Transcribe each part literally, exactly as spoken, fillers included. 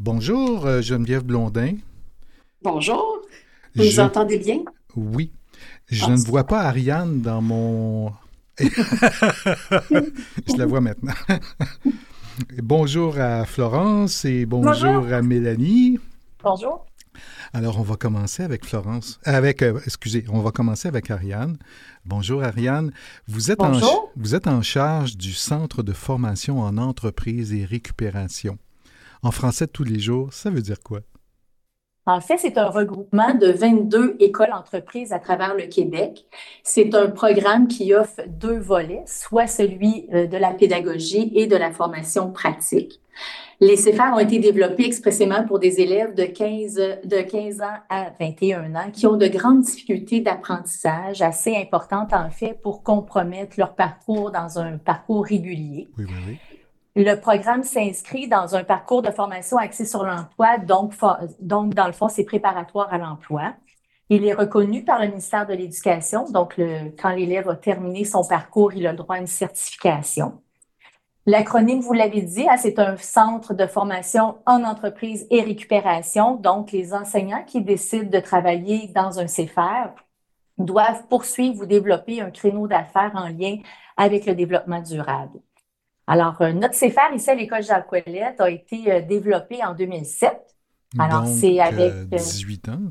Bonjour, euh, Geneviève Blondin. Bonjour, vous nous Je... entendez bien? Oui, je Ah, ne c'est- vois pas Ariane dans mon... Je la vois maintenant. Bonjour à Florence et Bonjour. bonjour à Mélanie. Bonjour. Alors, on va commencer avec Florence. Avec, euh, excusez, on va commencer avec Ariane. Bonjour Ariane. Vous êtes en, ch- Bonjour. vous êtes en charge du Centre de formation en entreprise et récupération. En français de tous les jours, ça veut dire quoi? En fait, c'est un regroupement de vingt-deux écoles entreprises à travers le Québec. C'est un programme qui offre deux volets, soit celui euh, de la pédagogie et de la formation pratique. Les C F A R ont été développés expressément pour des élèves de quinze, de quinze ans à vingt et un ans qui ont de grandes difficultés d'apprentissage, assez importantes en fait pour compromettre leur parcours dans un parcours régulier. Oui, oui, oui. Le programme s'inscrit dans un parcours de formation axé sur l'emploi, donc, donc dans le fond, c'est préparatoire à l'emploi. Il est reconnu par le ministère de l'Éducation, donc le, quand l'élève a terminé son parcours, il a le droit à une certification. L'acronyme, vous l'avez dit, hein, c'est un centre de formation en entreprise et récupération. Donc, les enseignants qui décident de travailler dans un C F R doivent poursuivre ou développer un créneau d'affaires en lien avec le développement durable. Alors, euh, notre C F R ici à l'École Jacques Ouellette a été euh, développé en deux mille sept. Alors, Donc, c'est avec, euh, euh, dix-huit ans.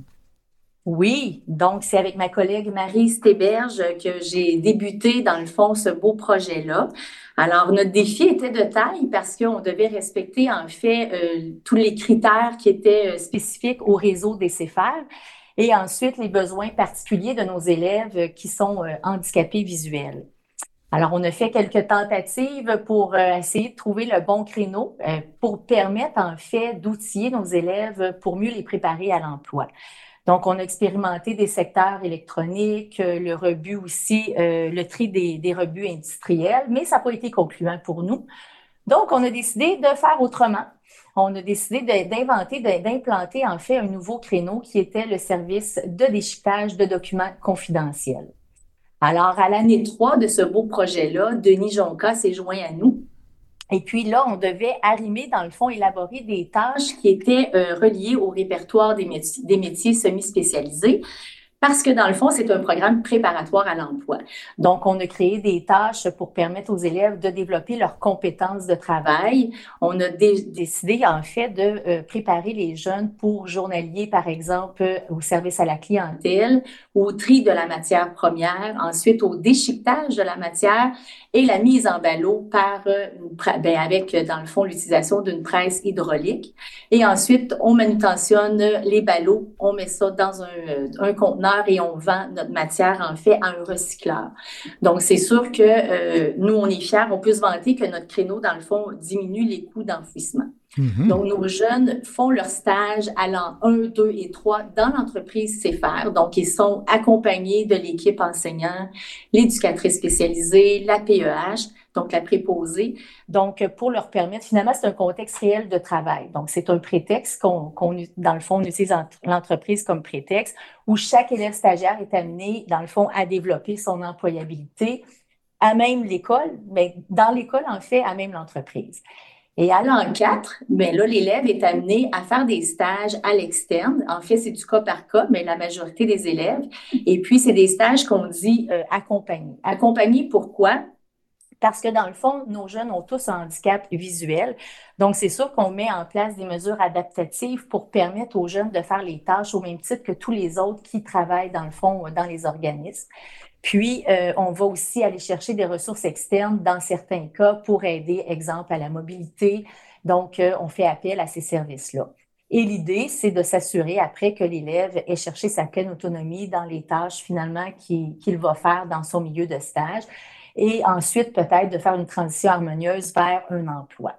oui, donc c'est avec ma collègue Marie Stéberge que j'ai débuté, dans le fond, ce beau projet-là. Alors, notre défi était de taille parce qu'on devait respecter, en fait, euh, tous les critères qui étaient euh, spécifiques au réseau des C F R et ensuite les besoins particuliers de nos élèves euh, qui sont euh, handicapés visuels. Alors, on a fait quelques tentatives pour euh, essayer de trouver le bon créneau euh, pour permettre, en fait, d'outiller nos élèves pour mieux les préparer à l'emploi. Donc, on a expérimenté des secteurs électroniques, euh, le rebut aussi, euh, le tri des, des rebuts industriels, mais ça n'a pas été concluant pour nous. Donc, on a décidé de faire autrement. On a décidé de- d'inventer, de- d'implanter, en fait, un nouveau créneau qui était le service de déchiquetage de documents confidentiels. Alors, à l'année trois de ce beau projet-là, Denis Jonca s'est joint à nous. Et puis là, on devait arrimer, dans le fond, élaborer des tâches qui étaient euh, reliées au répertoire des métiers, des métiers semi-spécialisés. Parce que dans le fond, c'est un programme préparatoire à l'emploi. Donc, on a créé des tâches pour permettre aux élèves de développer leurs compétences de travail. On a dé- décidé, en fait, de euh, préparer les jeunes pour journalier, par exemple, euh, au service à la clientèle, au tri de la matière première, ensuite au déchiquetage de la matière et la mise en ballot par, euh, une pre- ben, avec, euh, dans le fond, l'utilisation d'une presse hydraulique. Et ensuite, on manutentionne les ballots, on met ça dans un, un conteneur et on vend notre matière, en fait, à un recycleur. Donc, c'est sûr que euh, nous, on est fiers, on peut se vanter que notre créneau, dans le fond, diminue les coûts d'enfouissement. Mhm. Donc, nos jeunes font leur stage allant un, deux et trois dans l'entreprise C F R. Donc, ils sont accompagnés de l'équipe enseignant, l'éducatrice spécialisée, la P E H, donc la préposée. Donc, pour leur permettre, finalement, c'est un contexte réel de travail. Donc, c'est un prétexte qu'on, qu'on dans le fond, on utilise l'entreprise comme prétexte où chaque élève stagiaire est amené, dans le fond, à développer son employabilité à même l'école, mais dans l'école, en fait, à même l'entreprise. Et à l'an quatre, ben là, l'élève est amené à faire des stages à l'externe. En fait, c'est du cas par cas, mais la majorité des élèves. Et puis, c'est des stages qu'on dit euh, accompagnés. Accompagnés, pourquoi? Parce que dans le fond, nos jeunes ont tous un handicap visuel. Donc, c'est sûr qu'on met en place des mesures adaptatives pour permettre aux jeunes de faire les tâches au même titre que tous les autres qui travaillent, dans le fond, dans les organismes. Puis, euh, on va aussi aller chercher des ressources externes dans certains cas pour aider, exemple, à la mobilité. Donc, euh, on fait appel à ces services-là. Et l'idée, c'est de s'assurer après que l'élève ait cherché sa pleine autonomie dans les tâches finalement qu'il, qu'il va faire dans son milieu de stage et ensuite peut-être de faire une transition harmonieuse vers un emploi.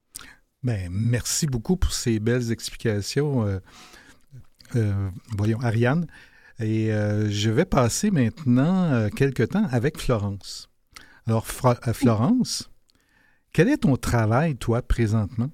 Ben, merci beaucoup pour ces belles explications, euh, euh, voyons, Ariane. Et euh, je vais passer maintenant euh, quelques temps avec Florence. Alors, Fra- euh, Florence, quel est ton travail, toi, présentement?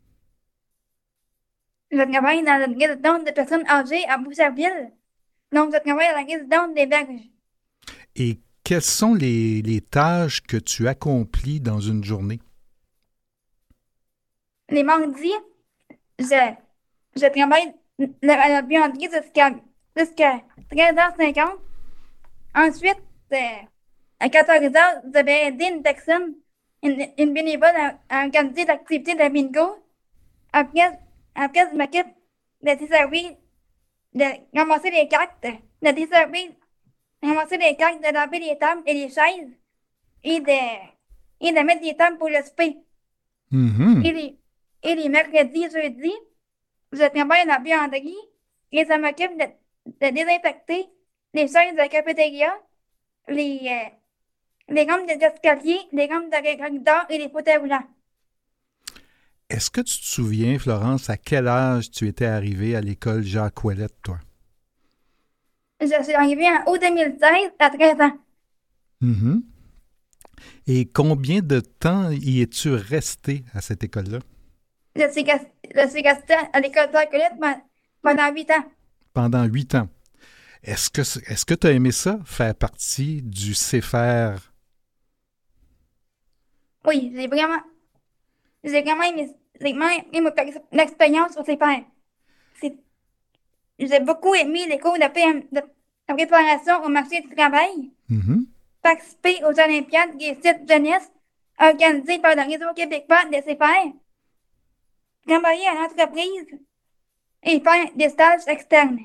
Je travaille dans une résidence de personnes âgées à Boucherville. Donc, je travaille à la résidence des Berges. Et quelles sont les, les tâches que tu accomplis dans une journée? Les mardis, Je, je travaille le- à la buanderie jusqu'à jusqu'à treize heures cinquante. Ensuite, euh, à quatorze heures, je vais aider une personne, une, une bénévole à, à organiser l'activité de bingo. Après, après, je m'occupe de desservir, de ramasser les cartes, de desservir, ramasser les cartes, de laver les tables et les chaises et de, et de mettre des tables pour le souper. Mhm. Et les, et les mercredis, jeudis, je travaille à la buanderie et ça m'occupe de, de désinfecter les chaises de la cafétéria, les, euh, les rampes des escaliers, les rampes de corridor et les fauteuils roulants. Est-ce que tu te souviens, Florence, à quel âge tu étais arrivée à l'école Jacques Ouellette, toi? Je suis arrivée en août deux mille seize à treize ans. Mhm. Et combien de temps y es-tu resté à cette école-là? Je suis, gas- je suis restée à l'école de Colette pendant huit ans. Pendant huit ans. Est-ce que est-ce que tu as aimé ça, faire partie du C F R? Oui, j'ai vraiment, j'ai vraiment aimé, j'ai vraiment aimé mon ex- l'expérience sur ces pères. C'est- J'ai beaucoup aimé les cours de, P M de, de préparation au marché du travail, Mhm. participer aux Olympiades des sites jeunesse organisées par le Réseau québécois des C F R, travailler à l'entreprise et faire des stages externes.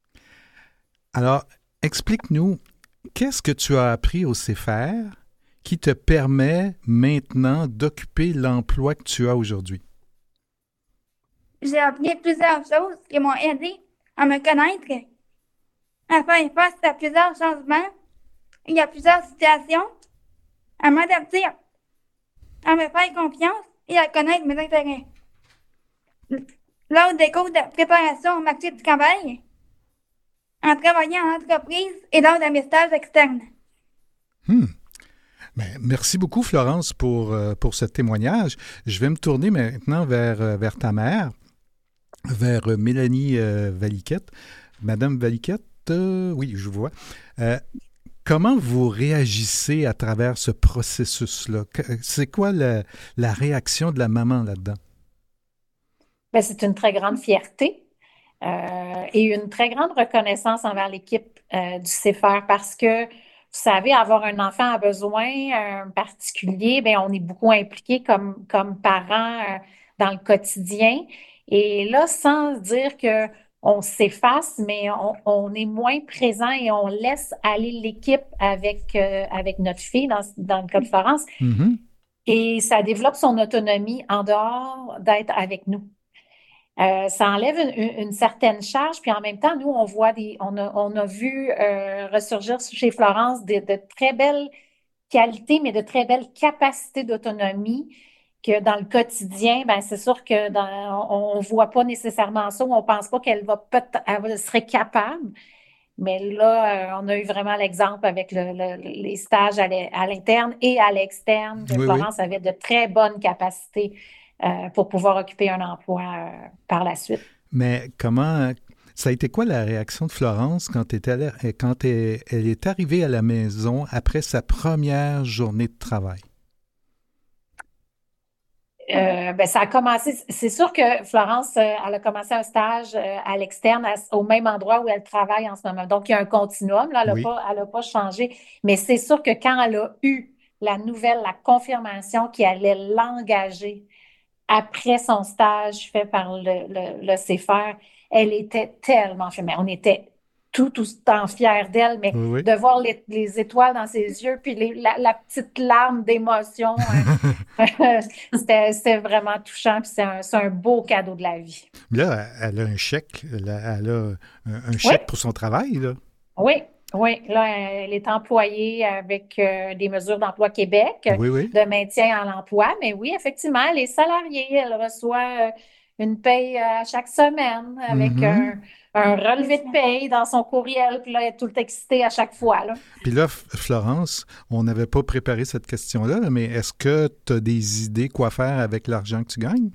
Alors, explique-nous, qu'est-ce que tu as appris au C F R qui te permet maintenant d'occuper l'emploi que tu as aujourd'hui? J'ai appris plusieurs choses qui m'ont aidé à me connaître, à faire face à plusieurs changements et à plusieurs situations, à m'adapter, à me faire confiance et à connaître mes intérêts. Lors des cours de préparation au marché du travail, en travaillant en entreprise et lors de mes stages externes. Hmm. Ben, merci beaucoup, Florence, pour, euh, pour ce témoignage. Je vais me tourner maintenant vers, euh, vers ta mère, vers euh, Mélanie euh, Valiquette. Madame Valiquette, euh, oui, je vous vois. Euh, comment vous réagissez à travers ce processus-là? Que- C'est quoi la, la réaction de la maman là-dedans? Ben, c'est une très grande fierté euh, et une très grande reconnaissance envers l'équipe euh, du C F R parce que, vous savez, avoir un enfant à besoin euh, particulier, ben, on est beaucoup impliqué comme, comme parents euh, dans le quotidien. Et là, sans dire que on s'efface, mais on, on est moins présent et on laisse aller l'équipe avec, euh, avec notre fille, dans, dans le cas de Florence, Mhm. et ça développe son autonomie en dehors d'être avec nous. Euh, ça enlève une, une- une certaine charge, puis en même temps, nous, on voit des, on a, on a vu euh, ressurgir chez Florence de, de très belles qualités, mais de très belles capacités d'autonomie que dans le quotidien, ben c'est sûr que dans, on, on voit pas nécessairement ça, ou on pense pas qu'elle va peut-être, elle serait capable. Mais là, euh, on a eu vraiment l'exemple avec le- le- les stages à l'e- à l'interne et à l'externe, que Oui, oui. Florence avait de très bonnes capacités euh, pour pouvoir occuper un emploi euh, par la suite. Mais comment, ça a été quoi la réaction de Florence quand, elle, était allée- quand elle, elle est arrivée à la maison après sa première journée de travail? Euh, ben, ça a commencé, c'est sûr que Florence, euh, elle a commencé un stage euh, à l'externe, à- au même endroit où elle travaille en ce moment. Donc, il y a un continuum, là, elle n'a Oui. pas, elle a pas changé. Mais c'est sûr que quand elle a eu la nouvelle, la confirmation qu'elle allait l'engager après son stage fait par le, le, le C F R, elle était tellement fière. Mais on était tout, tout le temps fiers d'elle, mais Oui, oui. de voir les, les étoiles dans ses yeux, puis les- la, la petite larme d'émotion, hein, c'était, c'était vraiment touchant, puis c'est un, c'est un beau cadeau de la vie. Là, elle a un chèque. Elle a, elle a un, un Oui, chèque pour son travail, là. oui, oui. Là, elle est employée avec euh, des mesures d'emploi Québec, euh, Oui, oui. de maintien à l'emploi. Mais oui, effectivement, elle est salariée. Elle reçoit euh, une paye euh, à chaque semaine avec Mhm. un, un relevé de paye dans son courriel. Puis là, elle est tout excitée à chaque fois, là. Puis là, F- Florence, on n'avait pas préparé cette question-là, là, mais est-ce que tu as des idées quoi faire avec l'argent que tu gagnes?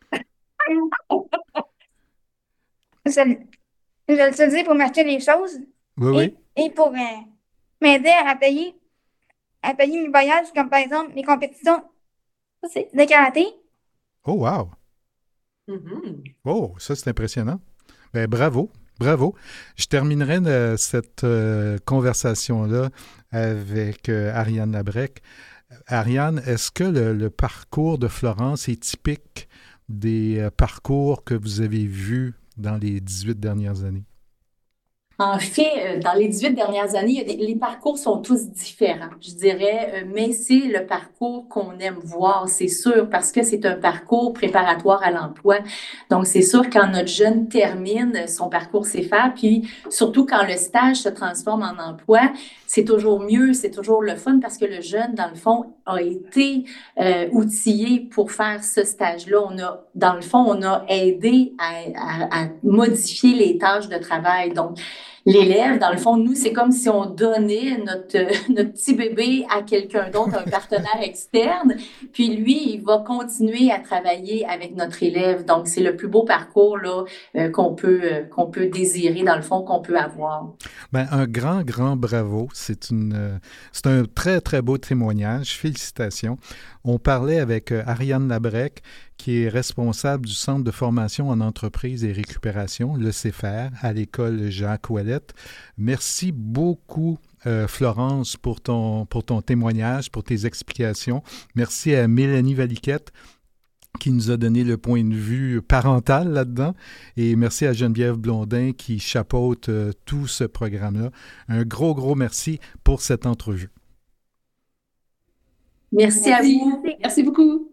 Je, je l'utilisais pour m'acheter des choses Oui, oui. et, et pour euh, m'aider à payer, à payer mes voyages, comme par exemple les compétitions Ça, c'est de karaté. Oh, wow. Mm-hmm. Oh, ça, c'est impressionnant. Ben, bravo, bravo. Je terminerai euh, cette euh, conversation-là avec euh, Ariane Labrec. Ariane, est-ce que le, le parcours de Florence est typique des euh, parcours que vous avez vus dans les dix-huit dernières années? En fait, euh, dans les dix-huit dernières années, il y a des- les parcours sont tous différents, je dirais, euh, mais c'est le parcours qu'on aime voir, c'est sûr, parce que c'est un parcours préparatoire à l'emploi. Donc, c'est sûr, quand notre jeune termine son parcours C F A, puis surtout quand le stage se transforme en emploi, c'est toujours mieux, c'est toujours le fun, parce que le jeune, dans le fond, a été euh, outillé pour faire ce stage-là. On a, dans le fond, on a aidé à, à, à modifier les tâches de travail. Donc, l'élève, dans le fond, nous, c'est comme si on donnait notre, notre petit bébé à quelqu'un d'autre, un partenaire externe, puis lui, il va continuer à travailler avec notre élève. Donc, c'est le plus beau parcours là, euh, qu'on peut, euh, qu'on peut désirer, dans le fond, qu'on peut avoir. Ben, un grand, grand bravo. C'est une, euh, c'est un très, très beau témoignage. Félicitations. On parlait avec euh, Ariane Labrec, qui est responsable du Centre de formation en entreprise et récupération, le C F R, à l'école Jacques Ouellette. Merci beaucoup, euh, Florence, pour ton, pour ton témoignage, pour tes explications. Merci à Mélanie Valiquette, qui nous a donné le point de vue parental là-dedans. Et merci à Geneviève Blondin qui chapeaute euh, tout ce programme-là. Un gros, gros merci pour cette entrevue. Merci, merci à vous. Merci. Merci beaucoup.